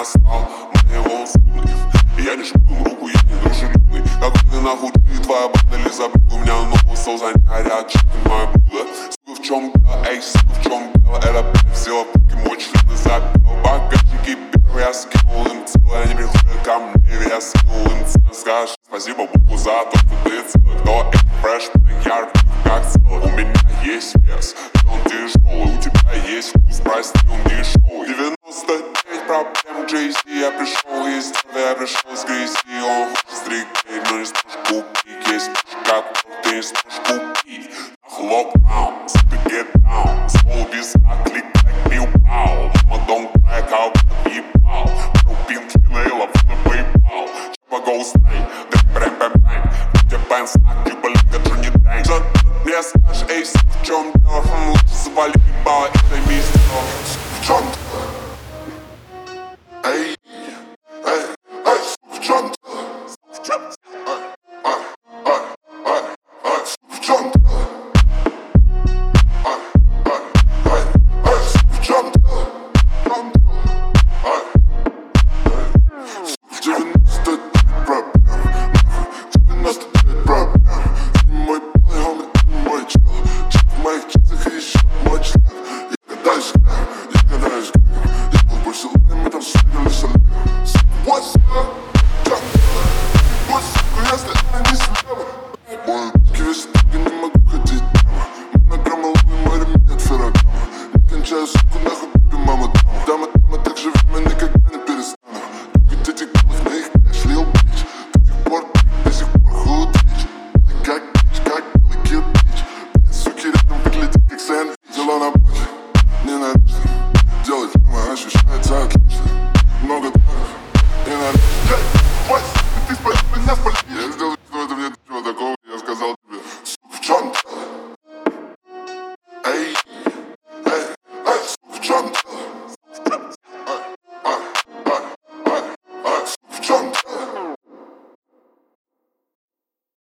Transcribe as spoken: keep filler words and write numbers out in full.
я стал моего судьи. Я не жму руку, я не дружелюбный. Какой ты нахуй ты, твоя банда ли забыла? У меня новый соус, они горят, чипы мое было. Сука, в чем дело, эй, сука, в чем дело? Это блядь, взяла пуки, мой член и запел. Багажники первый, я скинул им целый. Они приходят ко мне, я скинул им целый. Скажешь спасибо Богу за то, что ты целый. Кто это фреш, я рву как целый. У меня есть вес, и он тяжелый. У тебя есть вкус, прости, он дешевый. девяносто девять проблем Джей Зи. Я пришел из тебя, я пришел с грязи. Он хочет стригей, но не сможешь купить. Есть мужика, ты не сможешь купить. Локдаун, сука, get down. Свол без клик, как пил-пау. Мама, don't cry, как ебал. Рубин, тлинейла, на PayPal. Чапа, go stay, дэк, брэм, бэм, бэм. Где бэнс, так, типа, линка, Джонни Дэнк. Мне скажешь, эй, в чем дело?